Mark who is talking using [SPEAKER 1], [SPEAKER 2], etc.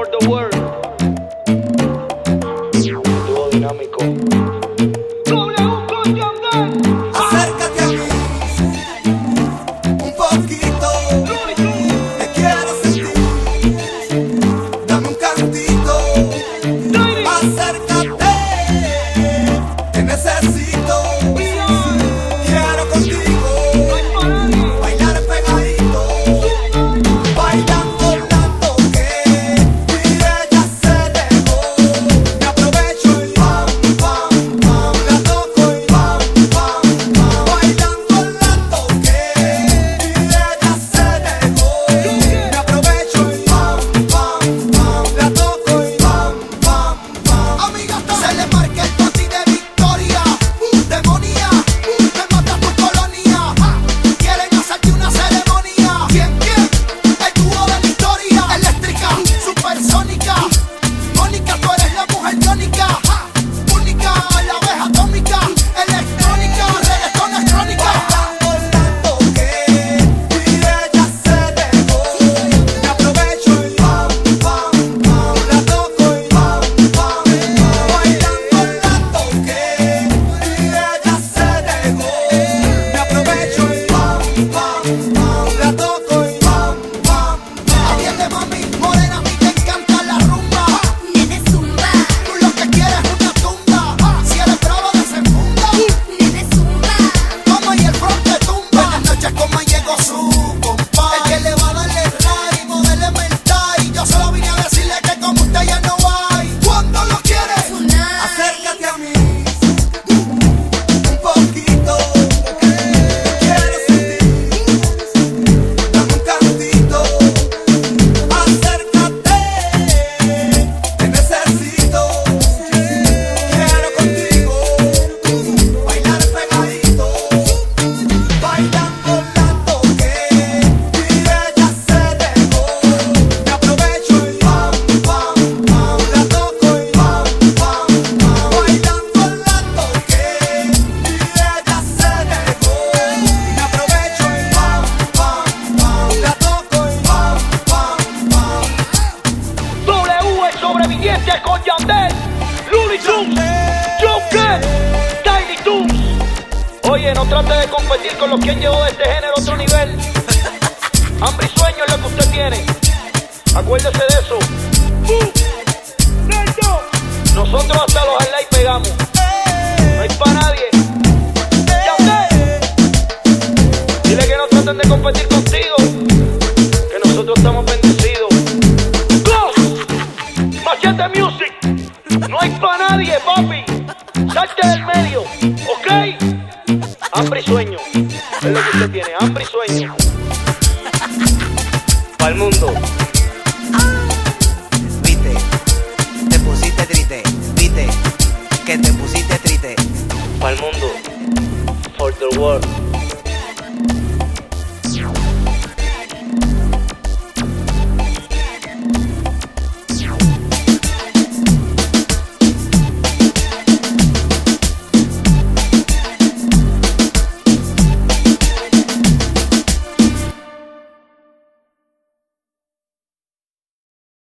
[SPEAKER 1] for the world. Dúo dinámico.
[SPEAKER 2] Acércate a mí un poquito, te quiero sentir, dame un cantito. Acércate, te necesito, quiero contigo bailar pegadito, bailando tanto que mi ella se dejó. Me aprovecho y pam, pam, pam, la toco y pam, pam, pam, bailando tanto que mi ella se dejó. Me aprovecho y pam, pam, pam, la toco y pam, pam, pam. Amiga, se le marca el toti de victoria, demonía, te mata tu colonia. Quieren hacerte una ceremonia. ¿Quién? El dúo de la historia. Eléctrica, supersónica. Mónica, tú eres la mujer tónica. Única, la abeja atómica. Electrónica, reggaetón es crónica. Bailando tanto que mi ella se dejó. Me aprovecho y pam, pam, pam, la toco y pam, pam, pam. Bailando tanto que mi ella se dejó. Me aprovecho y pam, pam, pam, la toco y pam, pam, pam. Atiende, mami, morena, a mí te encanta la rumba.
[SPEAKER 3] Nene zumba,
[SPEAKER 2] Tú lo que quieres es una tunda. Si eres bravo, desenfunda.
[SPEAKER 3] nene zumba,
[SPEAKER 2] Toma y el front te tumba. Buenas noches, como llegó su compadre. El que le va a darle ray, modéleme el tie. Yo solo vine a decirle que como usted ya no hay. Cuando lo quieres,
[SPEAKER 3] tonight.
[SPEAKER 2] acércate a mí un poquito. Te quiero sentir, dame un cantito. Acércate, te necesito, quiero contigo bailar pegadito, bailando tanto que mi ella se dejó. Me aprovecho y pam, pam, pam, la toco y pam, pam, pam, bailando tanto que mi ella se dejó. Me aprovecho y pam, pam, pam, la toco y pam, pam, pam.
[SPEAKER 1] W, el sobreviviente con Yandel, Looney Tunes, Joker, Tiny Toons. Oye, no trate de competir con los que han llevado este género a otro nivel. Hambre y sueño es lo que usted tiene. Acuérdese de eso. Nosotros hasta los highlights pegamos. No hay pa' nadie. Yandel, dile que no traten de competir contigo, que nosotros estamos bendecidos. Ghost, Machete Music, no hay pa' nadie, papi. Salte del medio, ¿ok? Hambre y sueño, es lo que usted tiene, hambre y sueño. Pa'l mundo.
[SPEAKER 4] Viste, te pusiste triste, viste, que te pusiste triste.
[SPEAKER 1] Pa'l mundo. For the world.